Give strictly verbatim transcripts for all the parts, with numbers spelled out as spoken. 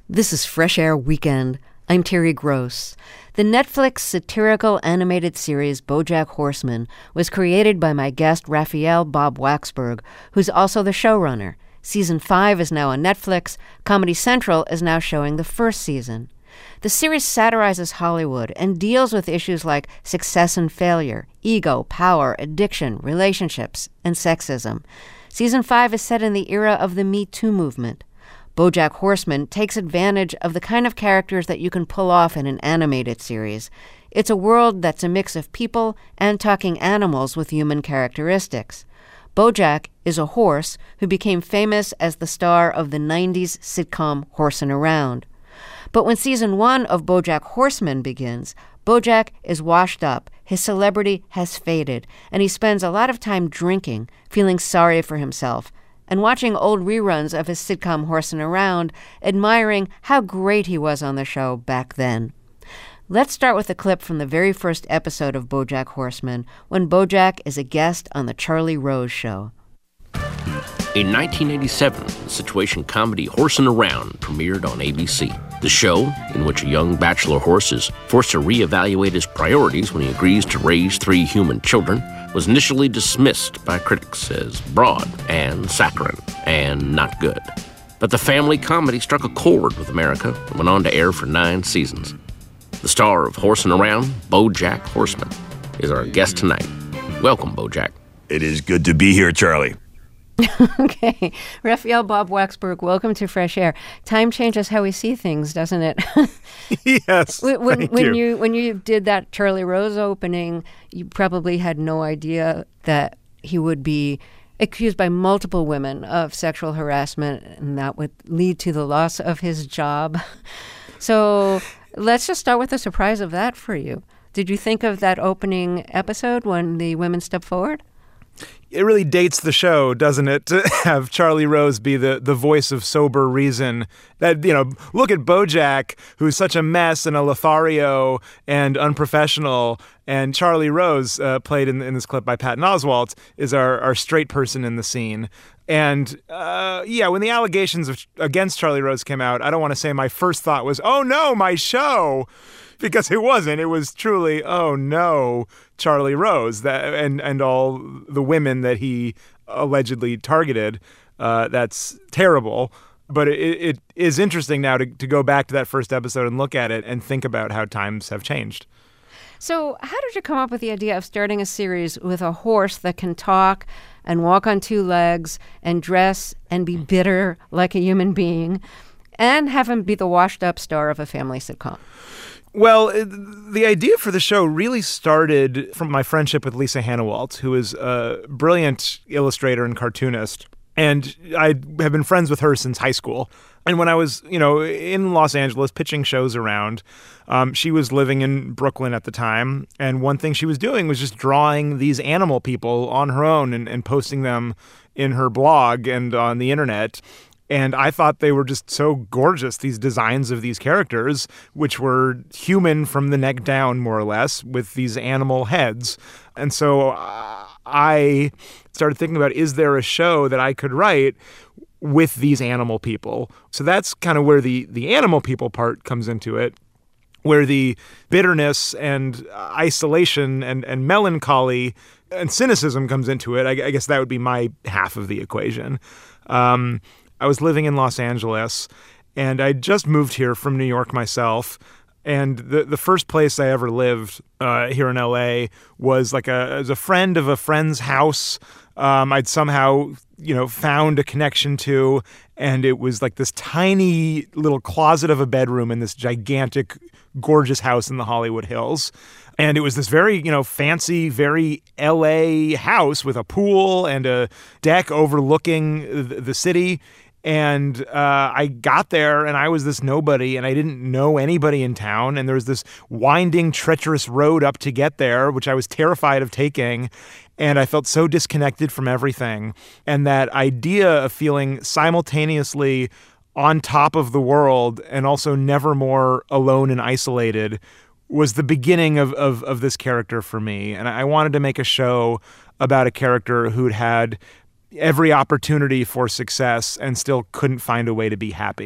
This is Fresh Air Weekend. I'm Terry Gross. The Netflix satirical animated series BoJack Horseman was created by my guest Raphael Bob Waksberg, who's also the showrunner. Season five is now on Netflix. Comedy Central is now showing the first season. The series satirizes Hollywood and deals with issues like success and failure, ego, power, addiction, relationships, and sexism. Season five is set in the era of the Me Too movement. BoJack Horseman takes advantage of the kind of characters that you can pull off in an animated series. It's a world that's a mix of people and talking animals with human characteristics. BoJack is a horse who became famous as the star of the nineties sitcom Horsin' Around. But when season one of BoJack Horseman begins, BoJack is washed up, his celebrity has faded, and he spends a lot of time drinking, feeling sorry for himself, and watching old reruns of his sitcom Horsin' Around, admiring how great he was on the show back then. Let's start with a clip from the very first episode of BoJack Horseman, when BoJack is a guest on The Charlie Rose Show. In nineteen eighty-seven, the situation comedy Horsin' Around premiered on A B C. The show, in which a young bachelor horse is forced to reevaluate his priorities when he agrees to raise three human children, was initially dismissed by critics as broad and saccharine and not good. But the family comedy struck a chord with America and went on to air for nine seasons. The star of Horsin' Around, BoJack Horseman, is our guest tonight. Welcome, BoJack. It is good to be here, Charlie. Okay. Raphael Bob Waksberg, welcome to Fresh Air. Time changes how we see things, doesn't it? Yes, when, thank when you. you. When you did that Charlie Rose opening, you probably had no idea that he would be accused by multiple women of sexual harassment, and that would lead to the loss of his job. So let's just start with the surprise of that for you. Did you think of that opening episode when the women stepped forward? It really dates the show, doesn't it, to have Charlie Rose be the, the voice of sober reason. That, you know, look at BoJack, who's such a mess and a Lothario and unprofessional, and Charlie Rose, uh, played in, in this clip by Patton Oswalt, is our, our straight person in the scene. And, uh, yeah, when the allegations of, against Charlie Rose came out, I don't want to say my first thought was, oh, no, my show, because it wasn't. It was truly, oh, no, Charlie Rose, that, and, and all the women that he allegedly targeted. Uh, that's terrible. But it, it is interesting now to, to go back to that first episode and look at it and think about how times have changed. So how did you come up with the idea of starting a series with a horse that can talk and walk on two legs and dress and be bitter like a human being and have him be the washed-up star of a family sitcom? Well, the idea for the show really started from my friendship with Lisa Hanawalt, who is a brilliant illustrator and cartoonist. And I have been friends with her since high school. And when I was, you know, in Los Angeles pitching shows around, um, she was living in Brooklyn at the time. And one thing she was doing was just drawing these animal people on her own and, and posting them in her blog and on the internet. And I thought they were just so gorgeous, these designs of these characters, which were human from the neck down, more or less, with these animal heads. And so uh, I started thinking about, is there a show that I could write with these animal people? So that's kind of where the, the animal people part comes into it, where the bitterness and isolation and, and melancholy and cynicism comes into it. I, I guess that would be my half of the equation. Um, I was living in Los Angeles, and I just moved here from New York myself. And the the first place I ever lived uh, here in L A was like a as a friend of a friend's house. Um, I'd somehow, you know, found a connection to, and it was like this tiny little closet of a bedroom in this gigantic, gorgeous house in the Hollywood Hills. And it was this very, you know, fancy, very L A house with a pool and a deck overlooking the, the city. And uh, I got there and I was this nobody and I didn't know anybody in town. And there was this winding, treacherous road up to get there, which I was terrified of taking. And I felt so disconnected from everything. And that idea of feeling simultaneously on top of the world and also never more alone and isolated was the beginning of, of, of this character for me. And I wanted to make a show about a character who'd had every opportunity for success and still couldn't find a way to be happy.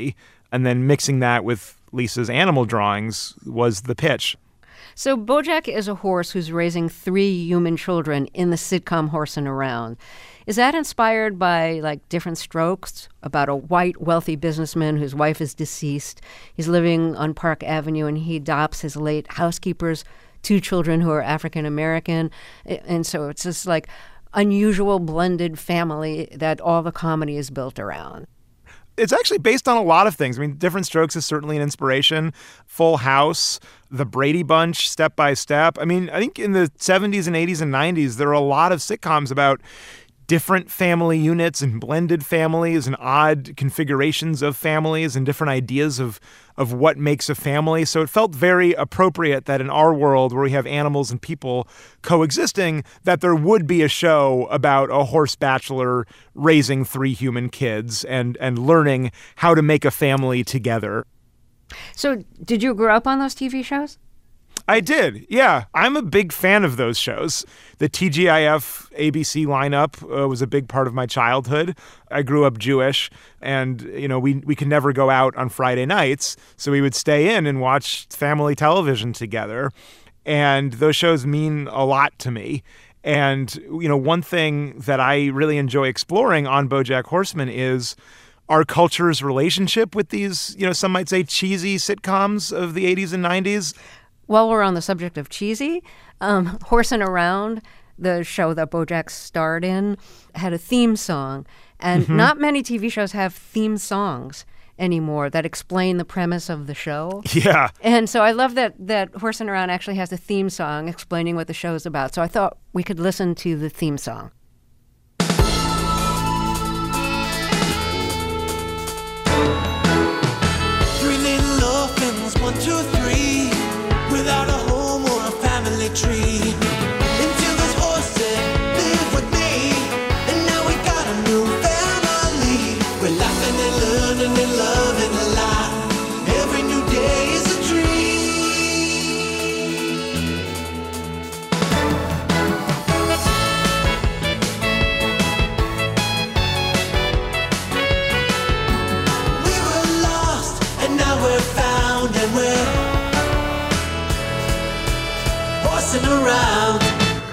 and then mixing that with Lisa's animal drawings was the pitch. So Bojack is a horse who's raising three human children in the sitcom Horsing Around. Is that inspired by, like, different strokes about a white, wealthy businessman whose wife is deceased? He's living on Park Avenue, and he adopts his late housekeeper's two children who are African American. And so it's this, like, unusual blended family that all the comedy is built around. It's actually based on a lot of things. I mean, Different Strokes is certainly an inspiration. Full House, The Brady Bunch, Step by Step. I mean, I think in the seventies and eighties and nineties, there were a lot of sitcoms about different family units and blended families and odd configurations of families and different ideas of of what makes a family. So it felt very appropriate that in our world, where we have animals and people coexisting, that there would be a show about a horse bachelor raising three human kids and and learning how to make a family together. So did you grow up on those T V shows? I did, yeah. I'm a big fan of those shows. The T G I F A B C lineup uh, was a big part of my childhood. I grew up Jewish, and you know we we could never go out on Friday nights, so we would stay in and watch family television together. And those shows mean a lot to me. And you know, one thing that I really enjoy exploring on BoJack Horseman is our culture's relationship with these, you know, some might say cheesy sitcoms of the eighties and nineties. While we're on the subject of cheesy, um, Horsing Around, the show that Bojack starred in, had a theme song. And mm-hmm. not many T V shows have theme songs anymore that explain the premise of the show. Yeah. And so I love that, that Horsing Around actually has a theme song explaining what the show is about. So I thought we could listen to the theme song. Three little orphans, one, two, three, without a home or a family tree. Until this horse said, live with me, and now we got a new family. We're laughing and learning and loving a lot. Every new day is a We were lost, and now we're found, and we're around.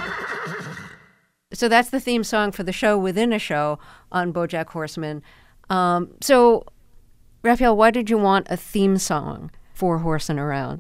So that's the theme song for the show within a show on BoJack Horseman. Um, so, Raphael, why did you want a theme song for Horsing Around?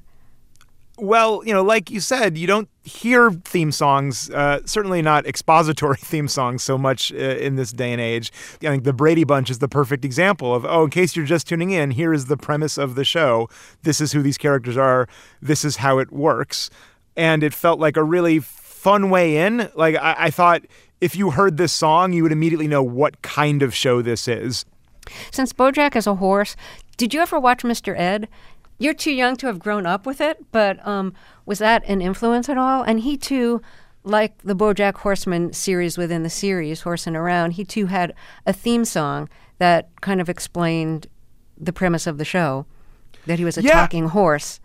Well, you know, like you said, you don't hear theme songs, uh, certainly not expository theme songs so much uh, in this day and age. I think the Brady Bunch is the perfect example of, oh, in case you're just tuning in, here is the premise of the show. This is who these characters are. This is how it works. And it felt like a really fun way in. Like, I, I thought if you heard this song, you would immediately know what kind of show this is. Since Bojack is a horse, did you ever watch Mister Ed? You're too young to have grown up with it, but um, was that an influence at all? And he, too, like the BoJack Horseman series within the series, Horsing Around, he, too, had a theme song that kind of explained the premise of the show, that he was a yeah. talking horse.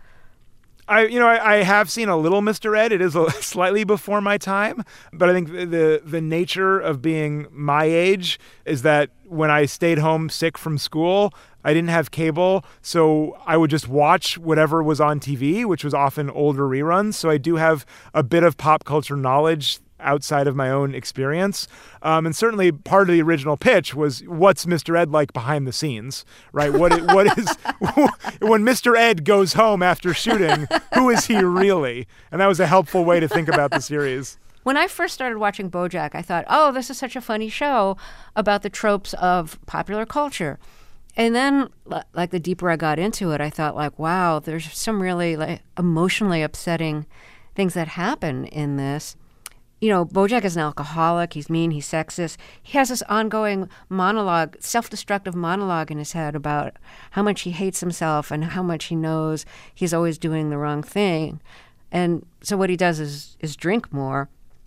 I, you know, I, I have seen a little Mister Ed. It is a, slightly before my time, but I think the, the the nature of being my age is that when I stayed home sick from school, I didn't have cable, so I would just watch whatever was on T V, which was often older reruns. So I do have a bit of pop culture knowledge outside of my own experience. Um, and certainly part of the original pitch was, what's Mister Ed like behind the scenes, right? What is, what is when Mister Ed goes home after shooting, who is he really? And that was a helpful way to think about the series. When I first started watching BoJack, I thought, oh, this is such a funny show about the tropes of popular culture. And then, like, the deeper I got into it, I thought, like, wow, there's some really, like, emotionally upsetting things that happen in this. You know, Bojack is an alcoholic. He's mean. He's sexist. He has this ongoing monologue, self-destructive monologue in his head about how much he hates himself and how much he knows he's always doing the wrong thing. And so what he does is is drink more.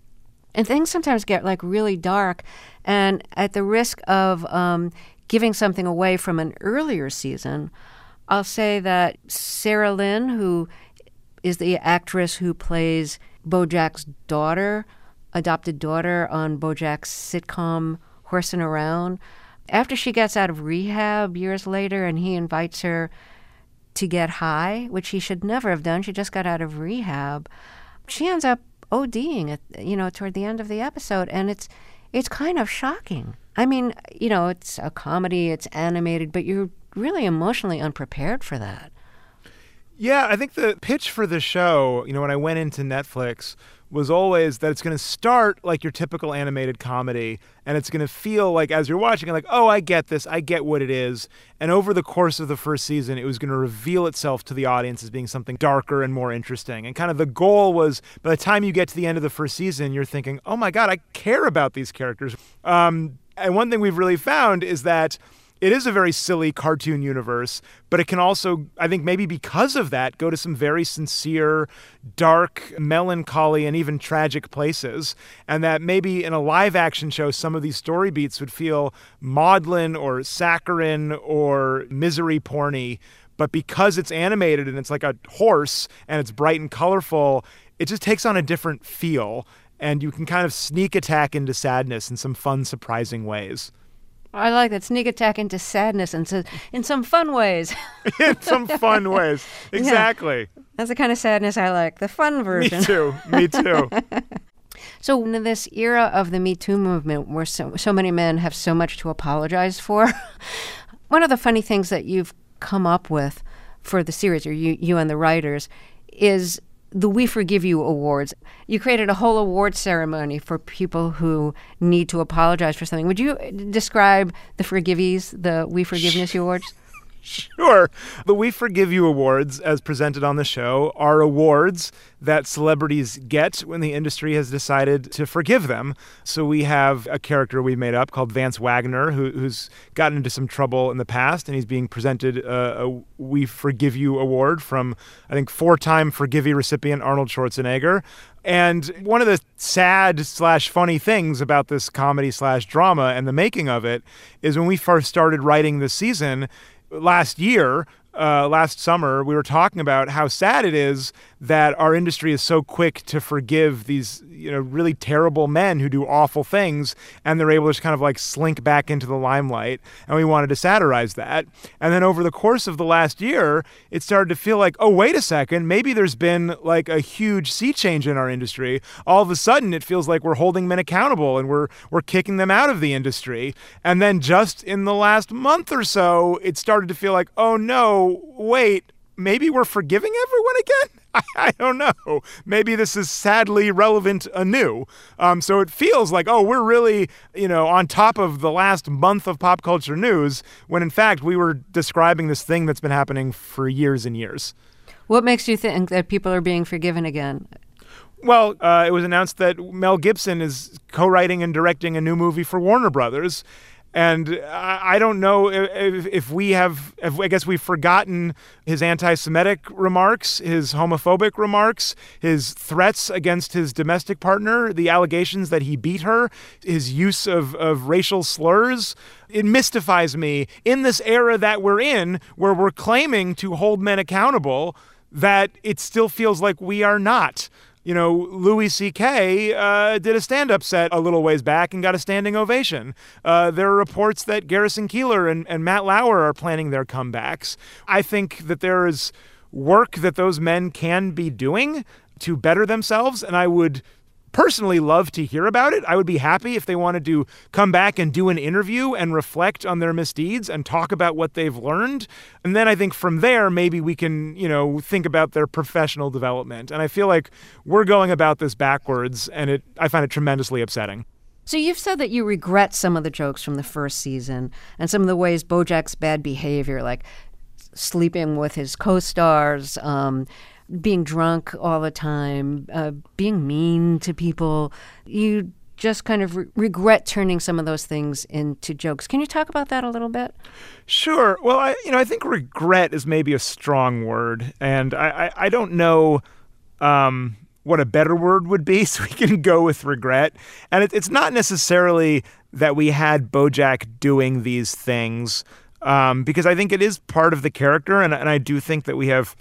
And things sometimes get, like, really dark. And at the risk of um, giving something away from an earlier season, I'll say that Sarah Lynn, who is the actress who plays Bojack's daughter, adopted daughter on Bojack's sitcom Horsing Around, After she gets out of rehab years later and he invites her to get high, which he should never have done. She just got out of rehab. She ends up ODing at, you know, toward the end of the episode, and it's it's kind of shocking. I mean, you know, it's a comedy, it's animated, but you're really emotionally unprepared for that. Yeah, I think the pitch for the show, you know, when I went into Netflix, was always that it's going to start like your typical animated comedy, and it's going to feel like, as you're watching it, like, oh, I get this, I get what it is. And over the course of the first season, it was going to reveal itself to the audience as being something darker and more interesting. And kind of the goal was, by the time you get to the end of the first season, you're thinking, oh my God, I care about these characters. Um, and one thing we've really found is that it is a very silly cartoon universe, but it can also, I think maybe because of that, go to some very sincere, dark, melancholy, and even tragic places. And that maybe in a live action show, some of these story beats would feel maudlin or saccharine or misery porny. But because it's animated and it's like a horse and it's bright and colorful, it just takes on a different feel. And you can kind of sneak attack into sadness in some fun, surprising ways. I like that, sneak attack into sadness and so, in some fun ways. In some fun ways. Exactly. Yeah. That's the kind of sadness I like, the fun version. Me too. Me too. So in this era of the Me Too movement where so, so many men have so much to apologize for, one of the funny things that you've come up with for the series, or you, you and the writers, is the We Forgive You Awards. You created a whole award ceremony for people who need to apologize for something. Would you describe the Forgivies, the We Forgiveness Awards? Sure. The We Forgive You Awards, as presented on the show, are awards that celebrities get when the industry has decided to forgive them. So we have a character we made up called Vance Wagner, who, who's gotten into some trouble in the past, and he's being presented a, a We Forgive You Award from, I think, four-time Forgivey recipient Arnold Schwarzenegger. And one of the sad slash funny things about this comedy slash drama and the making of it is when we first started writing this season, last year, uh, last summer, we were talking about how sad it is that our industry is so quick to forgive these, you know, really terrible men who do awful things, and they're able to just kind of like slink back into the limelight. And we wanted to satirize that. And then over the course of the last year, it started to feel like, oh, wait a second, maybe there's been like a huge sea change in our industry. All of a sudden, it feels like we're holding men accountable and we're we're kicking them out of the industry. And then just in the last month or so, it started to feel like, oh no, wait, maybe we're forgiving everyone again? I, I don't know. Maybe this is sadly relevant anew. Um, so it feels like, oh, we're really, you know, on top of the last month of pop culture news, when in fact we were describing this thing that's been happening for years and years. What makes you think that people are being forgiven again? Well, uh, it was announced that Mel Gibson is co-writing and directing a new movie for Warner Brothers. And I don't know if, if we have, if, I guess we've forgotten his anti-Semitic remarks, his homophobic remarks, his threats against his domestic partner, the allegations that he beat her, his use of, of racial slurs. It mystifies me in this era that we're in, where we're claiming to hold men accountable, that it still feels like we are not. You know, Louis C K uh, did a stand-up set a little ways back and got a standing ovation. Uh, there are reports that Garrison Keillor and, and Matt Lauer are planning their comebacks. I think that there is work that those men can be doing to better themselves, and I would personally love to hear about it. I would be happy if they wanted to come back and do an interview and reflect on their misdeeds and talk about what they've learned. And then I think from there, maybe we can, you know, think about their professional development. And I feel like we're going about this backwards, and it I find it tremendously upsetting. So you've said that you regret some of the jokes from the first season and some of the ways Bojack's bad behavior, like sleeping with his co-stars, um, being drunk all the time, uh, being mean to people. You just kind of re- regret turning some of those things into jokes. Can you talk about that a little bit? Sure. Well, I, you know, I think regret is maybe a strong word, and I, I, I don't know um, what a better word would be, so we can go with regret. And it, it's not necessarily that we had Bojack doing these things, um, because I think it is part of the character, and, and I do think that we have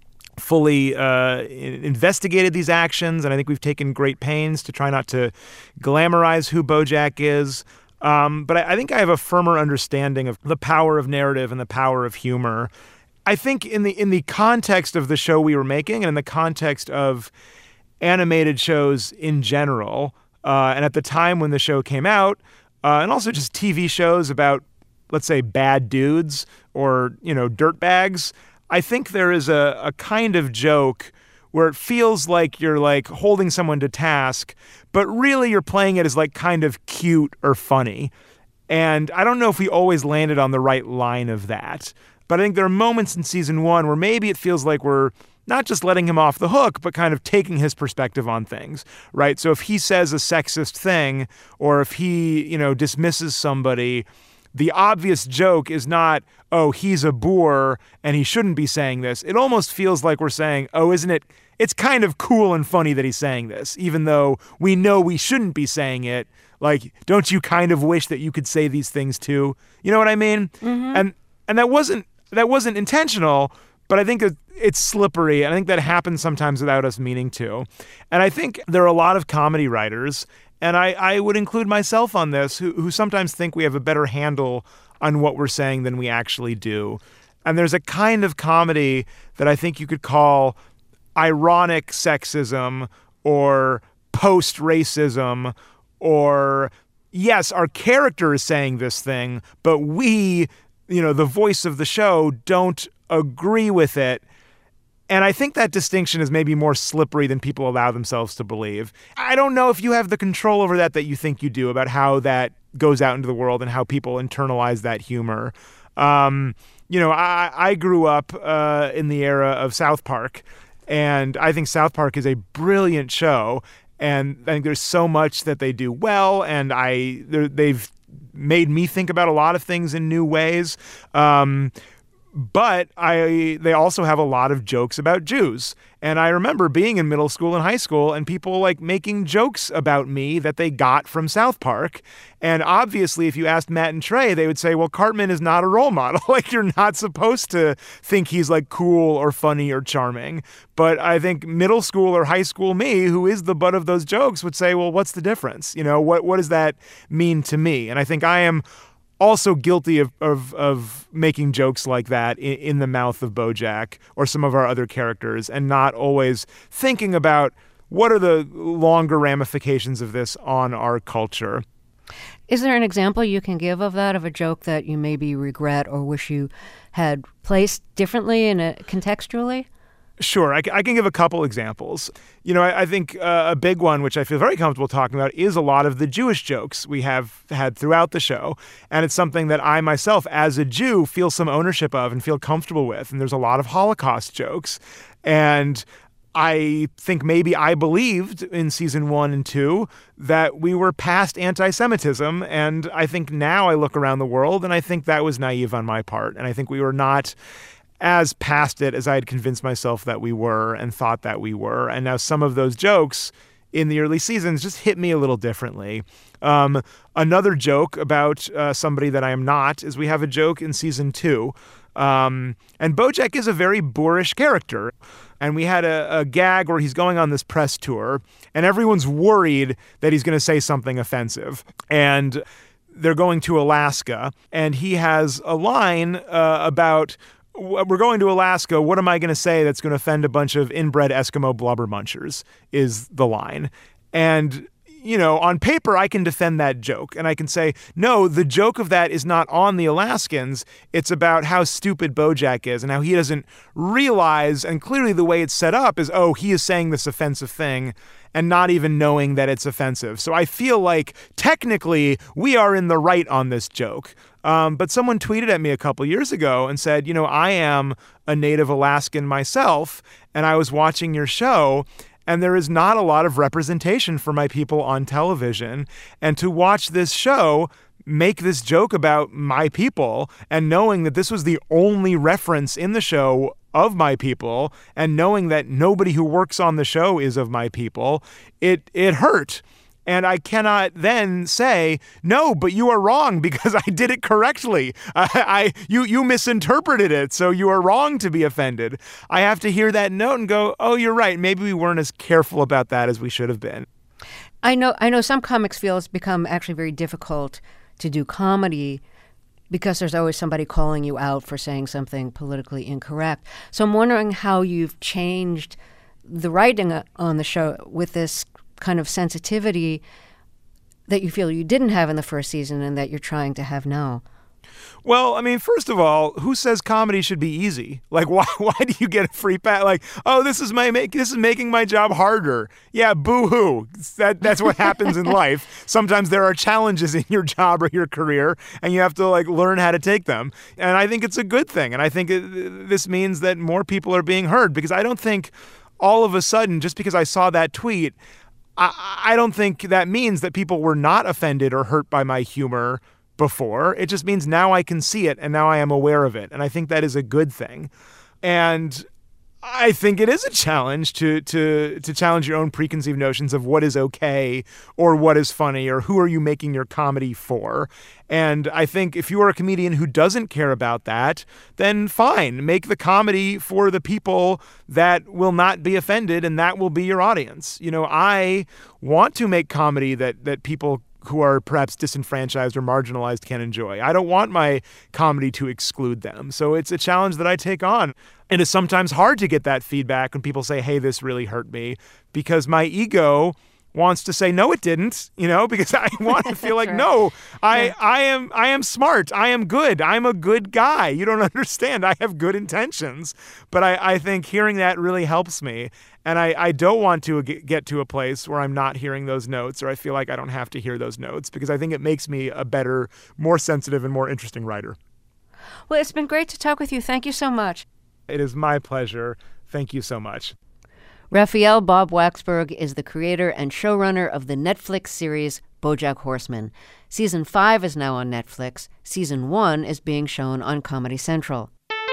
fully uh, investigated these actions, and I think we've taken great pains to try not to glamorize who Bojack is. Um, but I, I think I have a firmer understanding of the power of narrative and the power of humor. I think in the in the context of the show we were making and in the context of animated shows in general, uh, and at the time when the show came out, uh, and also just T V shows about, let's say, bad dudes or, you know, dirtbags, I think there is a, a kind of joke where it feels like you're like holding someone to task, but really you're playing it as like kind of cute or funny. And I don't know if we always landed on the right line of that, but I think there are moments in season one where maybe it feels like we're not just letting him off the hook, but kind of taking his perspective on things, right? So if he says a sexist thing, or if he, you know, dismisses somebody, the obvious joke is not, oh, he's a boor and he shouldn't be saying this. It almost feels like we're saying, oh, isn't it, it's kind of cool and funny that he's saying this, even though we know we shouldn't be saying it. Like, don't you kind of wish that you could say these things too? You know what I mean? Mm-hmm. And and that wasn't that wasn't intentional, but I think it, it's slippery, and I think that happens sometimes without us meaning to. And I think there are a lot of comedy writers, and I, I would include myself on this, who, who sometimes think we have a better handle on what we're saying than we actually do. And there's a kind of comedy that I think you could call ironic sexism or post-racism, or, yes, our character is saying this thing, but we, you know, the voice of the show, don't agree with it. And I think that distinction is maybe more slippery than people allow themselves to believe. I don't know if you have the control over that that you think you do, about how that goes out into the world and how people internalize that humor. Um, you know, I, I grew up uh, in the era of South Park, and I think South Park is a brilliant show. And I think there's so much that they do well, and I they've made me think about a lot of things in new ways. Um, But I, they also have a lot of jokes about Jews. And I remember being in middle school and high school and people like making jokes about me that they got from South Park. And obviously, if you asked Matt and Trey, they would say, well, Cartman is not a role model. Like, you're not supposed to think he's like cool or funny or charming. But I think middle school or high school me, who is the butt of those jokes, would say, well, what's the difference? You know, what, what does that mean to me? And I think I am also guilty of, of of making jokes like that in, in the mouth of BoJack or some of our other characters, and not always thinking about what are the longer ramifications of this on our culture. Is there an example you can give of that, of a joke that you maybe regret or wish you had placed differently in a, contextually? Sure, I, I can give a couple examples. You know, I, I think uh, a big one, which I feel very comfortable talking about, is a lot of the Jewish jokes we have had throughout the show. And it's something that I myself, as a Jew, feel some ownership of and feel comfortable with. And there's a lot of Holocaust jokes. And I think maybe I believed in season one and two that we were past anti-Semitism. And I think now I look around the world and I think that was naive on my part. And I think we were not as past it as I had convinced myself that we were and thought that we were. And now some of those jokes in the early seasons just hit me a little differently. Um, another joke about uh, somebody that I am not is we have a joke in season two. Um, and BoJack is a very boorish character. And we had a, a gag where he's going on this press tour and everyone's worried that he's going to say something offensive. And they're going to Alaska. And he has a line uh, about, we're going to Alaska, what am I going to say that's going to offend a bunch of inbred Eskimo blubber munchers, is the line. And, you know, on paper, I can defend that joke. And I can say, no, the joke of that is not on the Alaskans. It's about how stupid BoJack is and how he doesn't realize, and clearly the way it's set up is, oh, he is saying this offensive thing and not even knowing that it's offensive. So I feel like technically we are in the right on this joke. Um, but someone tweeted at me a couple years ago and said, you know, I am a native Alaskan myself, and I was watching your show, and there is not a lot of representation for my people on television. And to watch this show make this joke about my people, and knowing that this was the only reference in the show of my people, and knowing that nobody who works on the show is of my people, it it hurt. And I cannot then say, no, but you are wrong because I did it correctly. I, I you you misinterpreted it, so you are wrong to be offended. I have to hear that note and go, oh, you're right. Maybe we weren't as careful about that as we should have been. I know I know some comics feel it's become actually very difficult to do comedy because there's always somebody calling you out for saying something politically incorrect. So I'm wondering how you've changed the writing on the show with this kind of sensitivity that you feel you didn't have in the first season and that you're trying to have now. Well, I mean, first of all, who says comedy should be easy? Like, why why do you get a free pass? Like, oh, this is my make this is making my job harder. Yeah, boo-hoo. That that's what happens in life. Sometimes there are challenges in your job or your career, and you have to like learn how to take them. And I think it's a good thing. And I think it, this means that more people are being heard, because I don't think all of a sudden, just because I saw that tweet, I, I don't think that means that people were not offended or hurt by my humor before. It just means now I can see it and now I am aware of it. And I think that is a good thing. And I think it is a challenge to to to challenge your own preconceived notions of what is okay or what is funny or who are you making your comedy for. And I think if you are a comedian who doesn't care about that, then fine, make the comedy for the people that will not be offended, and that will be your audience. You know, I want to make comedy that that people who are perhaps disenfranchised or marginalized can enjoy. I don't want my comedy to exclude them. So it's a challenge that I take on. And it's sometimes hard to get that feedback when people say, hey, this really hurt me, because my ego wants to say, no, it didn't, you know, because I want to feel like, right. no, I, yeah. I am I am smart. I am good. I'm a good guy. You don't understand. I have good intentions. But I, I think hearing that really helps me. And I, I don't want to get to a place where I'm not hearing those notes, or I feel like I don't have to hear those notes, because I think it makes me a better, more sensitive and more interesting writer. Well, it's been great to talk with you. Thank you so much. It is my pleasure. Thank you so much. Raphael Bob Waksberg is the creator and showrunner of the Netflix series BoJack Horseman. Season five is now on Netflix. Season one is being shown on Comedy Central.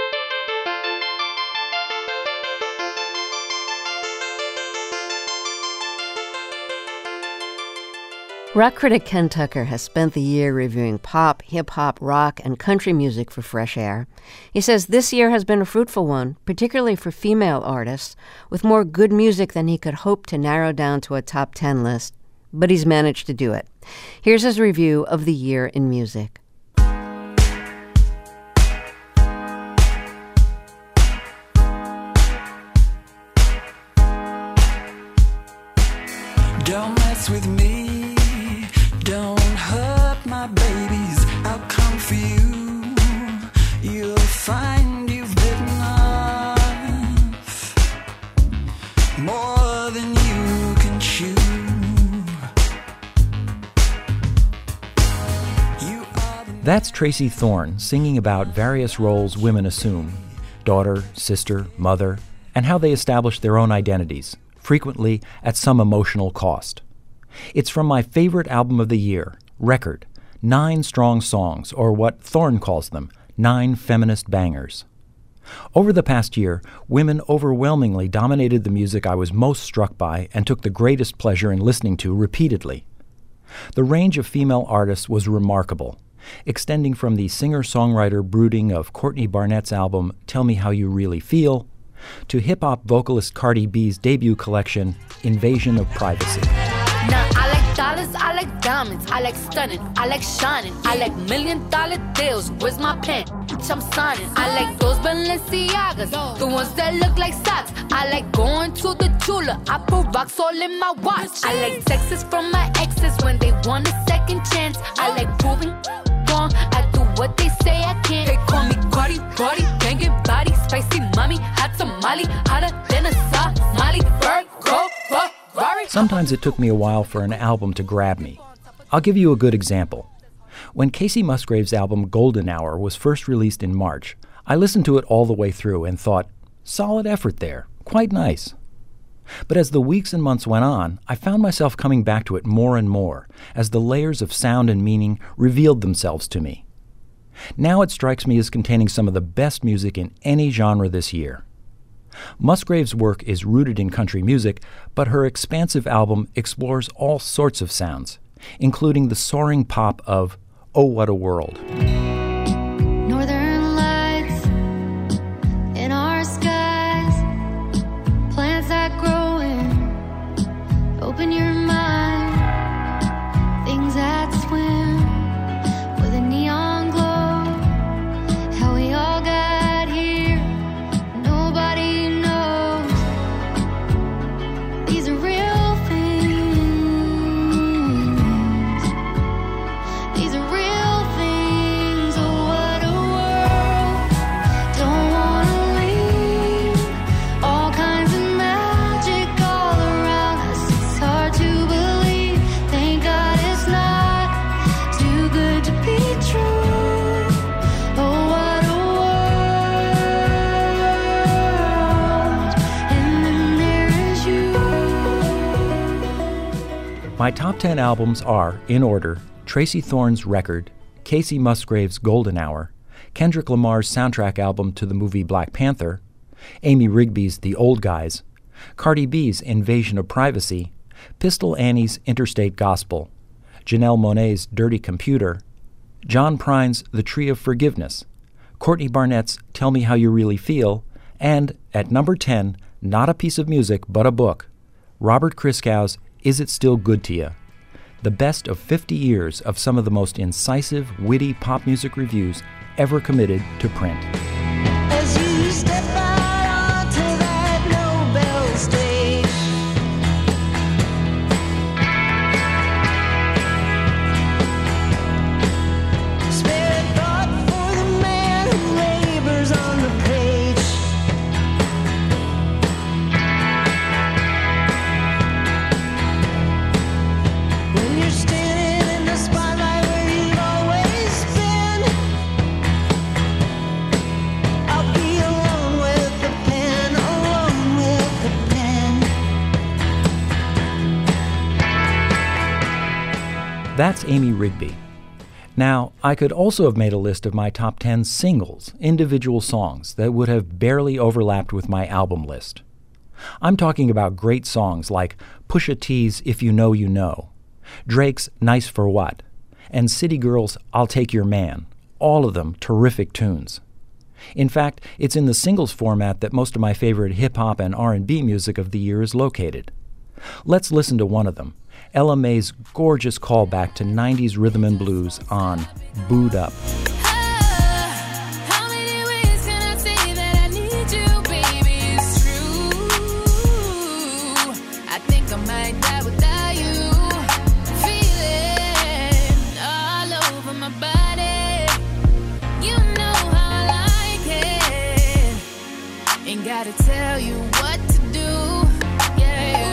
Rock critic Ken Tucker has spent the year reviewing pop, hip-hop, rock, and country music for Fresh Air. He says this year has been a fruitful one, particularly for female artists, with more good music than he could hope to narrow down to a top ten list. But he's managed to do it. Here's his review of the year in music. Don't mess with me. Don't hurt my babies, I'll come for you. You'll find you've bitten off more than you can chew. You are the That's Tracy Thorn singing about various roles women assume: daughter, sister, mother, and how they establish their own identities, frequently at some emotional cost. It's from my favorite album of the year, Record, nine strong songs, or what Thorne calls them, nine feminist bangers. Over the past year, women overwhelmingly dominated the music I was most struck by and took the greatest pleasure in listening to repeatedly. The range of female artists was remarkable, extending from the singer-songwriter brooding of Courtney Barnett's album Tell Me How You Really Feel to hip-hop vocalist Cardi B's debut collection, Invasion of Privacy. Now I like dollars, I like diamonds, I like stunning, I like shining, I like million dollar deals. Where's my pen? Bitch, I'm signing. I like those Balenciagas, the ones that look like socks. I like going to the Tula, I put rocks all in my watch. I like texts from my exes when they want a second chance. I like proving wrong, I do what they say I can't. They call me Cardi, Cardi, banging body, spicy mommy, hot tamale, hotter than a Somali, Virgo, Virgo. Sometimes it took me a while for an album to grab me. I'll give you a good example. When Casey Musgrave's album Golden Hour was first released in March, I listened to it all the way through and thought, solid effort there, quite nice. But as the weeks and months went on, I found myself coming back to it more and more as the layers of sound and meaning revealed themselves to me. Now it strikes me as containing some of the best music in any genre this year. Musgrave's work is rooted in country music, but her expansive album explores all sorts of sounds, including the soaring pop of Oh What a World. Northern lights in our skies, plants that grow in, open your mind, things that swim My top ten albums are, in order, Tracy Thorn's Record, Casey Musgrave's Golden Hour, Kendrick Lamar's soundtrack album to the movie Black Panther, Amy Rigby's The Old Guys, Cardi B's Invasion of Privacy, Pistol Annie's Interstate Gospel, Janelle Monáe's Dirty Computer, John Prine's The Tree of Forgiveness, Courtney Barnett's Tell Me How You Really Feel, and, at number ten, not a piece of music but a book, Robert Christgau's Is It Still Good to Ya? The best of fifty years of some of the most incisive, witty pop music reviews ever committed to print. As you step out onto that Nobel stage, spare thought for the man who labors on the page. When you're standing in the spotlight where you've always been, I'll be alone with the pen, alone with the pen. That's Amy Rigby. Now, I could also have made a list of my top ten singles, individual songs, that would have barely overlapped with my album list. I'm talking about great songs like Pusha T's If You Know You Know, Drake's Nice for What, and City Girls' I'll Take Your Man, all of them terrific tunes. In fact, it's in the singles format that most of my favorite hip-hop and R and B music of the year is located. Let's listen to one of them, Ella Mai's gorgeous callback to nineties rhythm and blues on Boo'd Up. How many ways can I say that I need you, baby? It's true. I think I might die without you. Feeling all over my body. You know how I like it. Ain't gotta tell you what to do. Yeah.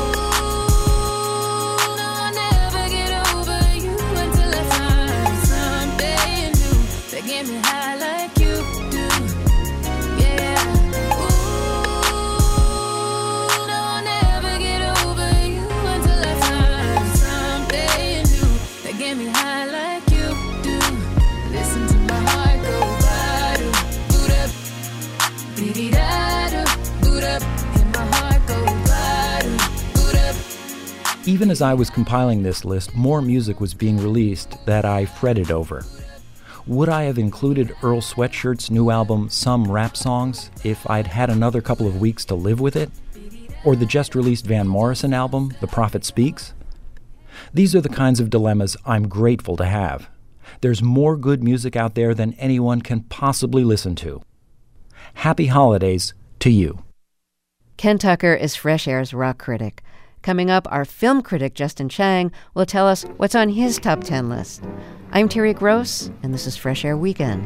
Ooh, no, I'll never get over you until I find something new that get me high like you do. Yeah. Ooh, no, I'll never get over you until I find something new that get me high like you do. Listen to my heart go ba-do, boot up, dee-dee-da-do, boot up, and my heart go ba-do, boot up. Even as I was compiling this list, more music was being released that I fretted over. Would I have included Earl Sweatshirt's new album, Some Rap Songs, if I'd had another couple of weeks to live with it? Or the just-released Van Morrison album, The Prophet Speaks? These are the kinds of dilemmas I'm grateful to have. There's more good music out there than anyone can possibly listen to. Happy holidays to you. Ken Tucker is Fresh Air's rock critic. Coming up, our film critic, Justin Chang, will tell us what's on his top ten list. I'm Terry Gross, and this is Fresh Air Weekend.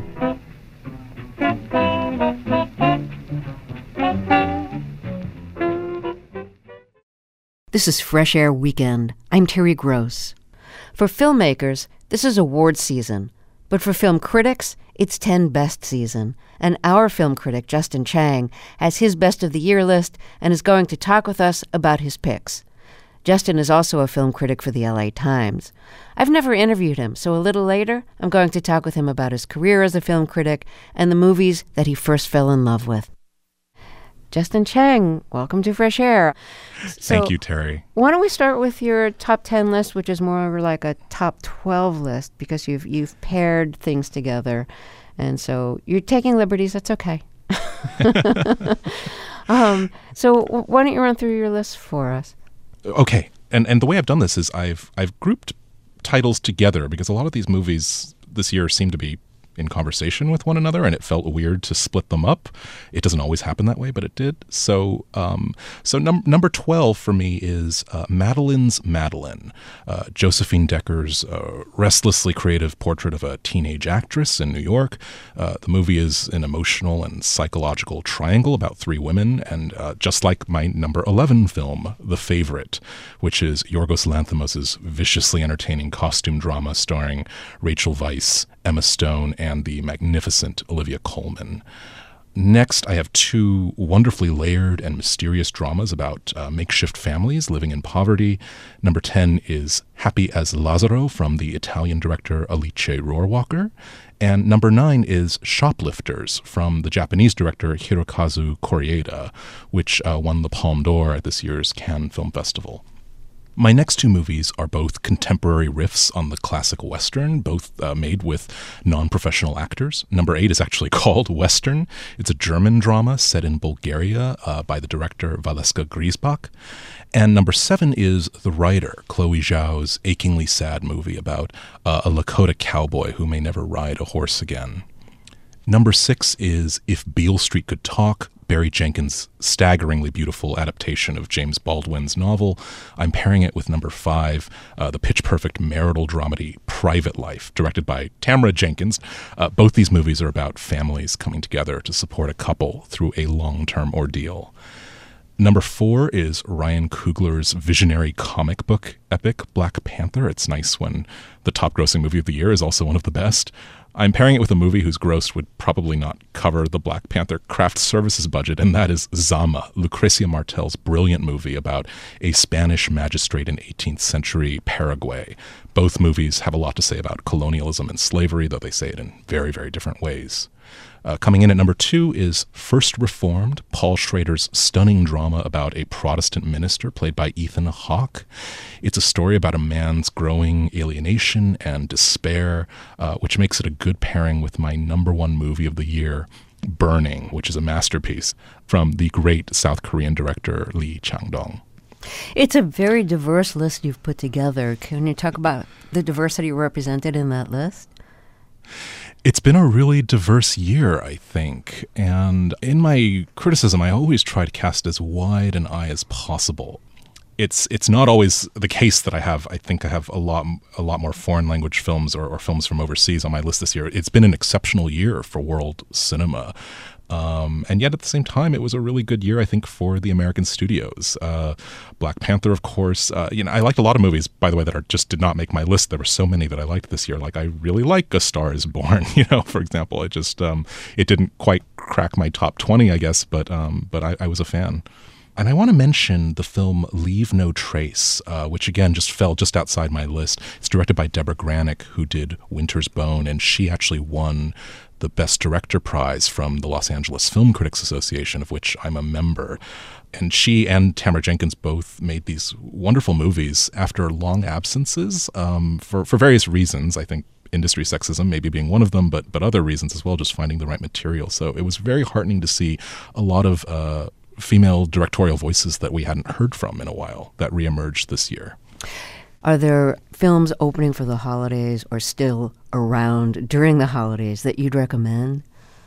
This is Fresh Air Weekend. I'm Terry Gross. For filmmakers, this is award season. But for film critics, it's ten best season. And our film critic, Justin Chang, has his best of the year list and is going to talk with us about his picks. Justin is also a film critic for the L A Times. I've never interviewed him, so a little later, I'm going to talk with him about his career as a film critic and the movies that he first fell in love with. Justin Chang, welcome to Fresh Air. So, Thank you, Terry. why don't we start with your top ten list, which is more like a top twelve list, because you've you've paired things together, and so you're taking liberties. That's okay. um, so w- why don't you run through your list for us? Okay, and and the way I've done this is I've I've grouped titles together because a lot of these movies this year seem to be in conversation with one another, and it felt weird to split them up. It doesn't always happen that way, but it did. So, um, so num- number twelve for me is uh, Madeline's Madeline, uh, Josephine Decker's uh, restlessly creative portrait of a teenage actress in New York. Uh, the movie is an emotional and psychological triangle about three women, and uh, just like my number eleven film, The Favorite, which is Yorgos Lanthimos' viciously entertaining costume drama starring Rachel Weisz, Emma Stone, and the magnificent Olivia Colman. Next, I have two wonderfully layered and mysterious dramas about uh, makeshift families living in poverty. Number ten is Happy as Lazzaro from the Italian director Alice Rohrwacher. And number nine is Shoplifters from the Japanese director Hirokazu Koreeda, which uh, won the Palme d'Or at this year's Cannes Film Festival. My next two movies are both contemporary riffs on the classic Western, both uh, made with non-professional actors. Number eight is actually called Western. It's a German drama set in Bulgaria uh, by the director Valeska Griesbach. And number seven is The Rider, Chloe Zhao's achingly sad movie about uh, a Lakota cowboy who may never ride a horse again. Number six is If Beale Street Could Talk, Barry Jenkins' staggeringly beautiful adaptation of James Baldwin's novel. I'm pairing it with number five, uh, the pitch-perfect marital dramedy Private Life, directed by Tamara Jenkins. Uh, both these movies are about families coming together to support a couple through a long-term ordeal. Number four is Ryan Coogler's visionary comic book epic, Black Panther. It's nice when the top-grossing movie of the year is also one of the best. I'm pairing it with a movie whose gross would probably not cover the Black Panther craft services budget, and that is Zama, Lucrecia Martel's brilliant movie about a Spanish magistrate in eighteenth century Paraguay. Both movies have a lot to say about colonialism and slavery, though they say it in very, very different ways. Uh, coming in at number two is First Reformed, Paul Schrader's stunning drama about a Protestant minister played by Ethan Hawke. It's a story about a man's growing alienation and despair, uh, which makes it a good pairing with my number one movie of the year, Burning, which is a masterpiece from the great South Korean director Lee Chang-dong. It's a very diverse list you've put together. Can you talk about the diversity represented in that list? It's been a really diverse year, I think, and in my criticism, I always try to cast as wide an eye as possible. It's it's not always the case that I have. I think I have a lot a lot more foreign language films or, or films from overseas on my list this year. It's been an exceptional year for world cinema. Um, and yet at the same time, it was a really good year, I think, for the American studios. Uh, Black Panther, of course. Uh, you know, I liked a lot of movies, by the way, that are, just did not make my list. There were so many that I liked this year. Like, I really like A Star Is Born, you know, for example. It just, um, it didn't quite crack my top twenty, I guess, but, um, but I, I was a fan. And I want to mention the film Leave No Trace, uh, which again just fell just outside my list. It's directed by Deborah Granick, who did Winter's Bone, and she actually won the Best Director prize from the Los Angeles Film Critics Association, of which I'm a member. And she and Tamara Jenkins both made these wonderful movies after long absences um, for, for various reasons. I think industry sexism maybe being one of them, but but other reasons as well, just finding the right material. So it was very heartening to see a lot of uh, female directorial voices that we hadn't heard from in a while that reemerged this year. Are there films opening for the holidays or still around during the holidays that you'd recommend?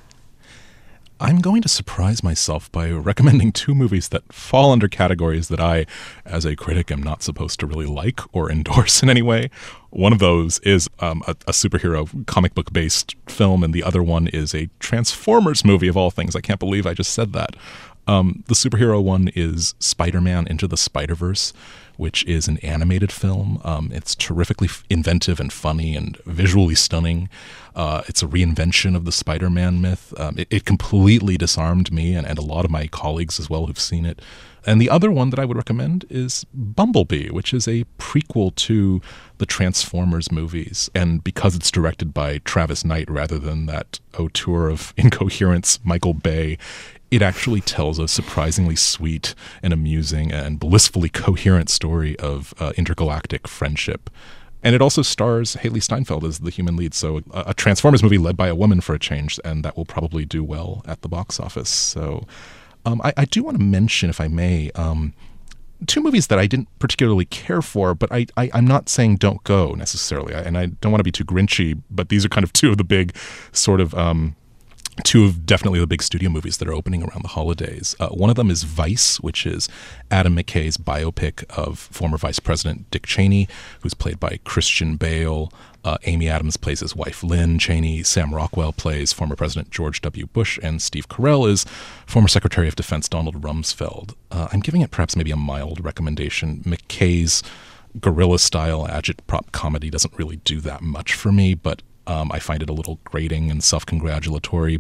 I'm going to surprise myself by recommending two movies that fall under categories that I, as a critic, am not supposed to really like or endorse in any way. One of those is um, a, a superhero comic book-based film, and the other one is a Transformers movie, of all things. I can't believe I just said that. Um, the superhero one is Spider-Man Into the Spider-Verse, which is an animated film. Um, it's terrifically f- inventive and funny and visually stunning. Uh, it's a reinvention of the Spider-Man myth. Um, it, it completely disarmed me and, and a lot of my colleagues as well who've seen it. And the other one that I would recommend is Bumblebee, which is a prequel to the Transformers movies. And because it's directed by Travis Knight rather than that auteur of incoherence, Michael Bay, it actually tells a surprisingly sweet and amusing and blissfully coherent story of uh, intergalactic friendship. And it also stars Haley Steinfeld as the human lead. So a, a Transformers movie led by a woman for a change, and that will probably do well at the box office. So um, I, I do want to mention, if I may, um, two movies that I didn't particularly care for, but I, I, I'm not saying don't go necessarily. I, and I don't want to be too grinchy, but these are kind of two of the big sort of... Um, Two of definitely the big studio movies that are opening around the holidays. Uh, one of them is Vice, which is Adam McKay's biopic of former Vice President Dick Cheney, who's played by Christian Bale. Uh, Amy Adams plays his wife Lynn Cheney. Sam Rockwell plays former President George W. Bush. And Steve Carell is former Secretary of Defense Donald Rumsfeld. Uh, I'm giving it perhaps maybe a mild recommendation. McKay's guerrilla-style agitprop comedy doesn't really do that much for me, but Um, I find it a little grating and self-congratulatory, but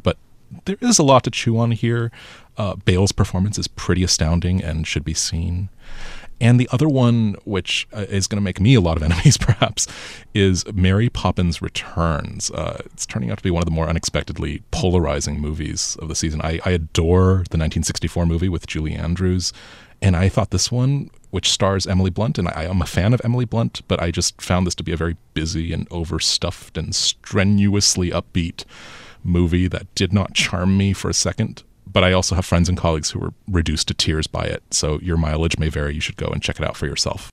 there is a lot to chew on here. Uh, Bale's performance is pretty astounding and should be seen. And the other one, which uh, is going to make me a lot of enemies, perhaps, is Mary Poppins Returns. Uh, it's turning out to be one of the more unexpectedly polarizing movies of the season. I, I adore the nineteen sixty-four movie with Julie Andrews, and I thought this one, which stars Emily Blunt, and I, I am a fan of Emily Blunt, but I just found this to be a very busy and overstuffed and strenuously upbeat movie that did not charm me for a second. But I also have friends and colleagues who were reduced to tears by it. So your mileage may vary. You should go and check it out for yourself.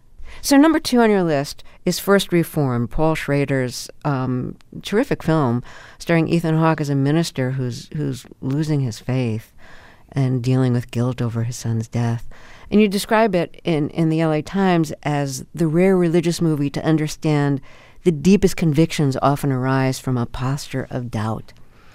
So number two on your list is First Reformed, Paul Schrader's um, terrific film starring Ethan Hawke as a minister who's who's losing his faith and dealing with guilt over his son's death. And you describe it in, in the L A Times as the rare religious movie to understand the deepest convictions often arise from a posture of doubt.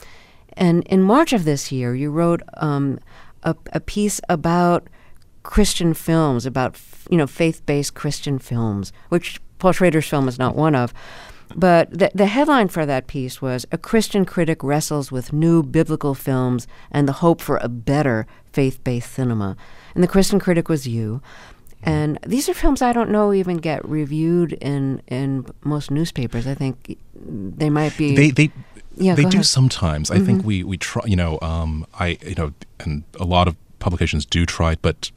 And in March of this year, you wrote um, a, a piece about Christian films, about you know faith-based Christian films, which Paul Schrader's film is not one of. But the, the headline for that piece was, "A Christian Critic Wrestles with New Biblical Films and the Hope for a Better Faith-Based Cinema." And the Christian critic was you. And these are films I don't know even get reviewed in, in most newspapers. I think they might be... They... they Yeah, they do ahead. sometimes. I Mm-hmm. think we, we try, you know, um, I, you know, and a lot of publications do try, but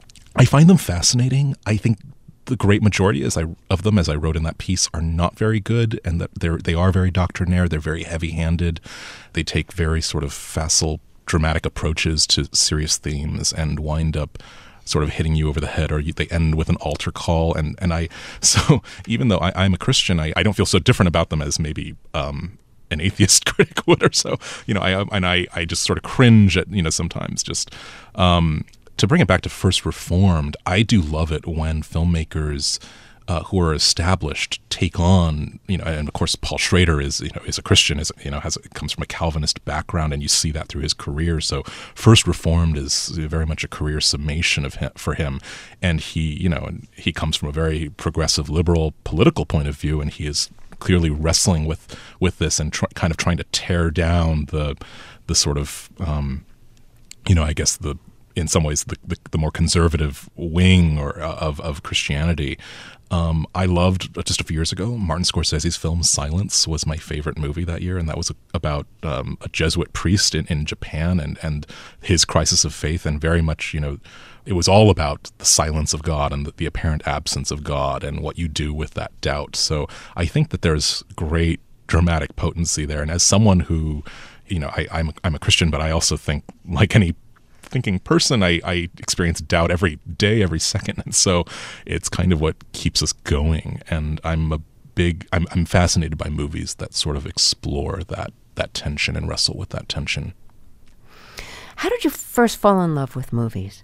I find them fascinating. I think the great majority as I, of them, as I wrote in that piece, are not very good, and that they're, they are very doctrinaire. They're very heavy-handed. They take very sort of facile, dramatic approaches to serious themes and wind up sort of hitting you over the head, or you, they end with an altar call. And, and I, so even though I, I'm a Christian, I, I don't feel so different about them as maybe, um, an atheist critic would or so, you know, I, and I, I just sort of cringe at, you know, sometimes just, um, to bring it back to First Reformed, I do love it when filmmakers uh, who are established take on, you know, and of course Paul Schrader is, you know, is a Christian, is, you know, has comes from a Calvinist background, and you see that through his career. So First Reformed is very much a career summation of him, for him, and he, you know, and he comes from a very progressive liberal political point of view, and he is clearly wrestling with with this and tr- kind of trying to tear down the the sort of um, you know I guess the in some ways the the, the more conservative wing or uh, of of Christianity. Um, I loved just a few years ago Martin Scorsese's film Silence was my favorite movie that year, and that was about um, a Jesuit priest in, in Japan and and his crisis of faith, and very much, you know, it was all about the silence of God and the, the apparent absence of God and what you do with that doubt. So I think that there's great dramatic potency there. And as someone who, you know, I, I'm I'm a Christian, but I also think, like any thinking person, I, I experience doubt every day, every second. And so it's kind of what keeps us going. And I'm a big, I'm, I'm fascinated by movies that sort of explore that, that tension and wrestle with that tension. How did you first fall in love with movies?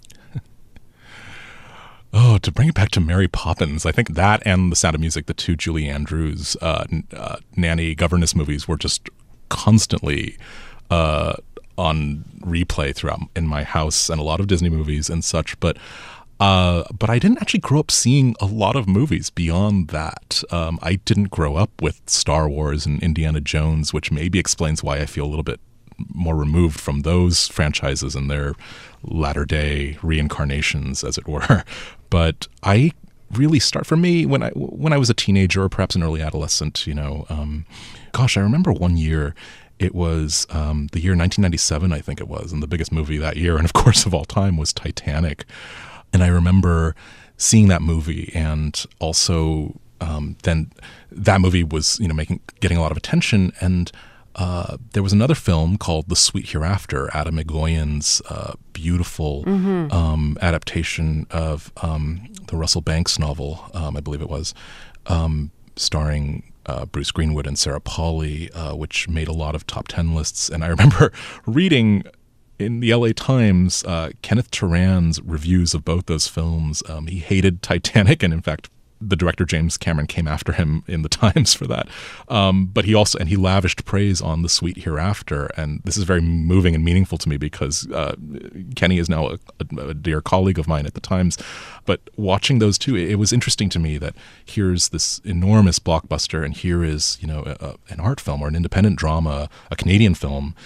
Oh, to bring it back to Mary Poppins, I think that and The Sound of Music, the two Julie Andrews uh, uh, nanny governess movies, were just constantly uh, on replay throughout in my house, and a lot of Disney movies and such. But uh, but I didn't actually grow up seeing a lot of movies beyond that. Um, I didn't grow up with Star Wars and Indiana Jones, which maybe explains why I feel a little bit more removed from those franchises and their latter-day reincarnations, as it were. But I really start, for me, when I when I was a teenager or perhaps an early adolescent, you know, um, gosh, I remember one year, it was um, the year nineteen ninety-seven, I think it was, and the biggest movie that year, and of course of all time, was Titanic. And I remember seeing that movie, and also um, then that movie was, you know, making getting a lot of attention. And Uh, there was another film called The Sweet Hereafter, Adam Egoyan's uh, beautiful mm-hmm. um, adaptation of um, the Russell Banks novel, um, I believe it was, um, starring uh, Bruce Greenwood and Sarah Polley, uh, which made a lot of top ten lists. And I remember reading in the L A Times uh, Kenneth Turan's reviews of both those films. Um, he hated Titanic, and in fact, the director James Cameron came after him in the Times for that. Um, but he also, and he lavished praise on The Sweet Hereafter. And this is very moving and meaningful to me because uh, Kenny is now a, a, a dear colleague of mine at the Times. But watching those two, it, it was interesting to me that here's this enormous blockbuster, and here is, you know, a, a, an art film or an independent drama, a Canadian film.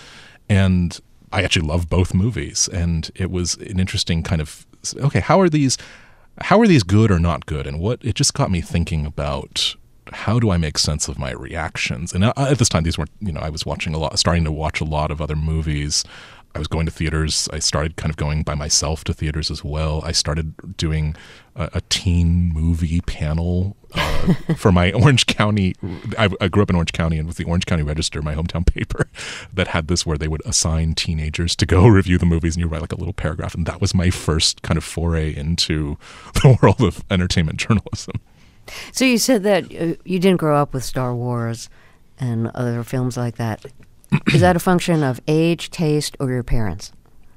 And I actually love both movies. And it was an interesting kind of, okay, how are these, how are these good or not good? And what, it just got me thinking about how do I make sense of my reactions? And at this time, these weren't, you know, I was watching a lot, starting to watch a lot of other movies. I was going to theaters. I started kind of going by myself to theaters as well. I started doing a, a teen movie panel uh, for my Orange County. I, I grew up in Orange County, and with the Orange County Register, my hometown paper, that had this where they would assign teenagers to go review the movies, and you write like a little paragraph. And that was my first kind of foray into the world of entertainment journalism. So you said that uh, you didn't grow up with Star Wars and other films like that. Is that a function of age, taste, or your parents?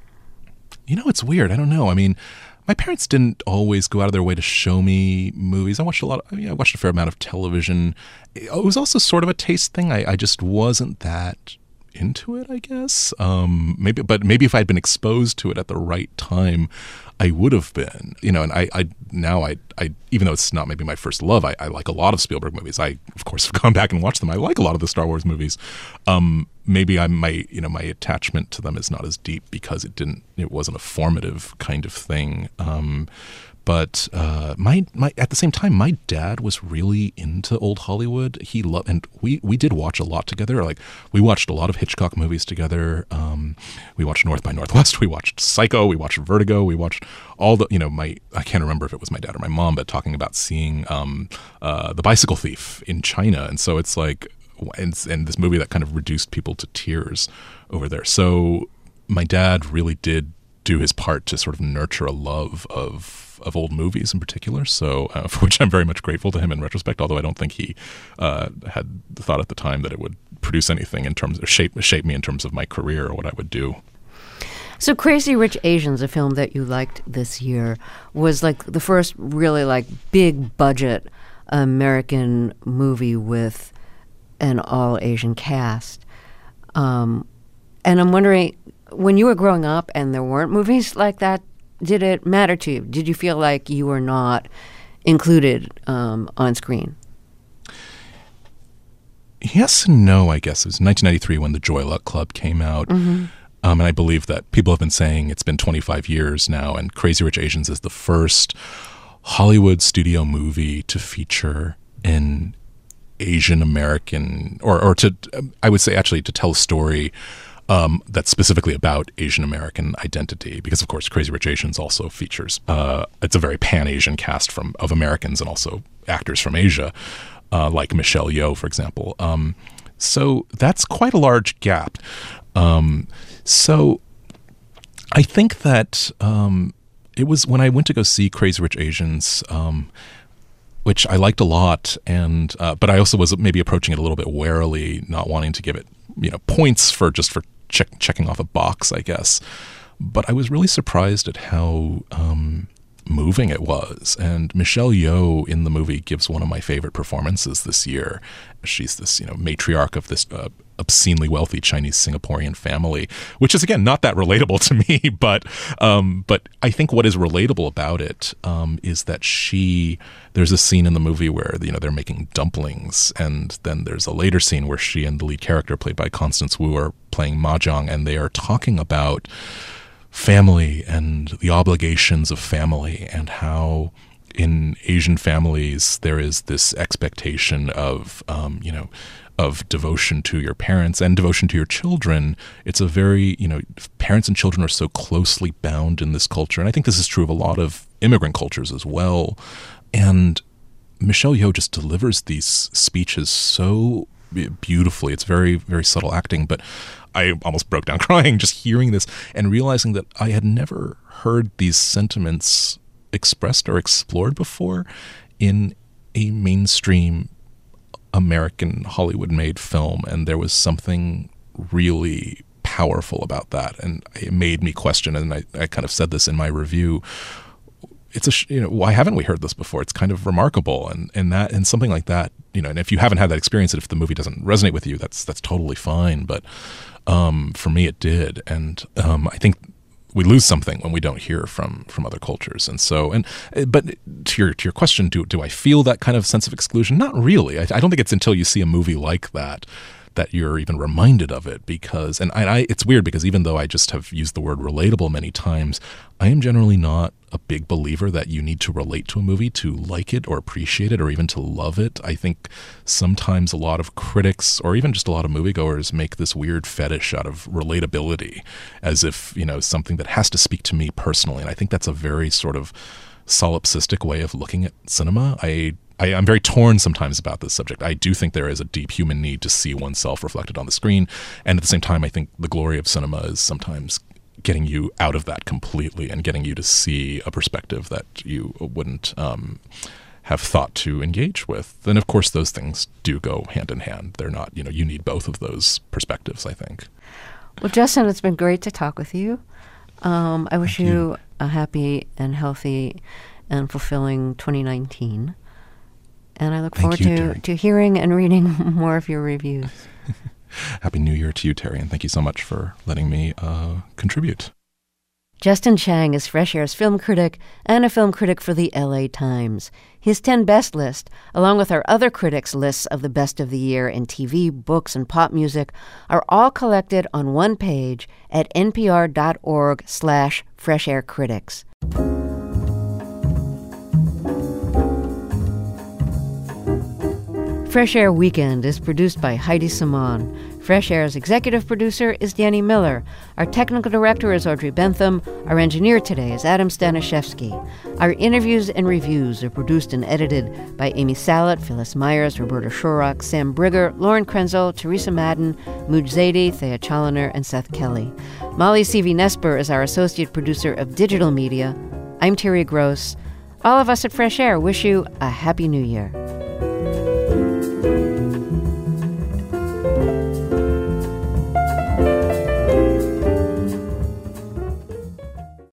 You know, it's weird. I don't know. I mean, my parents didn't always go out of their way to show me movies. I watched a lot of, I mean, I watched a fair amount of television. It was also sort of a taste thing. I, I just wasn't that into it, I guess. Um, maybe, but maybe if I'd been exposed to it at the right time, I would have been, you know, and I, I now I, I, even though it's not maybe my first love, I, I like a lot of Spielberg movies. I, of course, have gone back and watched them. I like a lot of the Star Wars movies. Um, maybe I my, you know, my attachment to them is not as deep because it didn't, it wasn't a formative kind of thing. Um, But uh, my my at the same time, my dad was really into old Hollywood. He loved, and we, we did watch a lot together. Like we watched a lot of Hitchcock movies together. Um, we watched North by Northwest. We watched Psycho. We watched Vertigo. We watched all the, you know, my I can't remember if it was my dad or my mom, but talking about seeing um, uh, The Bicycle Thief in China. And so it's like, and, and this movie that kind of reduced people to tears over there. So my dad really did do his part to sort of nurture a love of of old movies in particular, so uh, for which I'm very much grateful to him in retrospect, although I don't think he uh, had thought at the time that it would produce anything in terms of shape shape me in terms of my career or what I would do. So Crazy Rich Asians, a film that you liked this year, was like the first really like big budget American movie with an all Asian cast. Um, and I'm wondering, when you were growing up and there weren't movies like that, did it matter to you? Did you feel like you were not included um, on screen? Yes and no, I guess. It was nineteen ninety-three when the Joy Luck Club came out. Mm-hmm. Um, and I believe that people have been saying it's been twenty-five years now, and Crazy Rich Asians is the first Hollywood studio movie to feature an Asian American, or, or to, I would say actually to tell a story Um, that's specifically about Asian American identity, because of course Crazy Rich Asians also features uh, it's a very pan-Asian cast from of Americans and also actors from Asia, uh, like Michelle Yeoh, for example. Um, so that's quite a large gap. Um, so I think that um, it was when I went to go see Crazy Rich Asians, um, which I liked a lot, and uh, but I also was maybe approaching it a little bit warily, not wanting to give it, you know, points for just for check, checking off a box, I guess. But I was really surprised at how um, moving it was. And Michelle Yeoh in the movie gives one of my favorite performances this year. She's this, you know, matriarch of this uh, obscenely wealthy Chinese Singaporean family, which is, again, not that relatable to me. But um, but I think what is relatable about it um, is that she, there's a scene in the movie where, you know, they're making dumplings. And then there's a later scene where she and the lead character, played by Constance Wu, are playing mahjong, and they are talking about family and the obligations of family, and how in Asian families there is this expectation of, um, you know, of devotion to your parents and devotion to your children. It's a very, you know, parents and children are so closely bound in this culture. And I think this is true of a lot of immigrant cultures as well. And Michelle Yeoh just delivers these speeches so beautifully. It's very, very subtle acting, but I almost broke down crying just hearing this and realizing that I had never heard these sentiments expressed or explored before in a mainstream American Hollywood-made film. And there was something really powerful about that. And it made me question, and I, I kind of said this in my review, it's a, you know, why haven't we heard this before? It's kind of remarkable. And, and that, and something like that, you know, and if you haven't had that experience, and if the movie doesn't resonate with you, that's, that's totally fine. But um, for me, it did. And um, I think we lose something when we don't hear from, from other cultures. And so, and, but to your, to your question, do, do I feel that kind of sense of exclusion? Not really. I, I don't think it's until you see a movie like that that you're even reminded of it, because, and I, I, it's weird because even though I just have used the word relatable many times, I am generally not a big believer that you need to relate to a movie to like it or appreciate it or even to love it. I think sometimes a lot of critics or even just a lot of moviegoers make this weird fetish out of relatability as if, you know, something that has to speak to me personally. And I think that's a very sort of solipsistic way of looking at cinema. I I, I'm very torn sometimes about this subject. I do think there is a deep human need to see oneself reflected on the screen. And at the same time, I think the glory of cinema is sometimes getting you out of that completely and getting you to see a perspective that you wouldn't um, have thought to engage with. And of course, those things do go hand in hand. They're not, you know, you need both of those perspectives, I think. Well, Justin, it's been great to talk with you. Um, I wish you, you a happy and healthy and fulfilling twenty nineteen. And I look Thank forward you, to, to hearing and reading more of your reviews. Happy New Year to you, Terry, and thank you so much for letting me uh, contribute. Justin Chang is Fresh Air's film critic and a film critic for the L A Times. His ten Best list, along with our other critics' lists of the best of the year in T V, books, and pop music, are all collected on one page at npr.org slash Fresh Air Critics. Fresh Air Weekend is produced by Heidi Saman. Fresh Air's executive producer is Danny Miller. Our technical director is Audrey Bentham. Our engineer today is Adam Stanishevsky. Our interviews and reviews are produced and edited by Amy Salet, Phyllis Myers, Roberta Shorrock, Sam Brigger, Lauren Krenzel, Teresa Madden, Mooj Zadie, Thea Challoner, and Seth Kelly. Molly Seavey-Nesper is our associate producer of digital media. I'm Terry Gross. All of us at Fresh Air wish you a Happy New Year.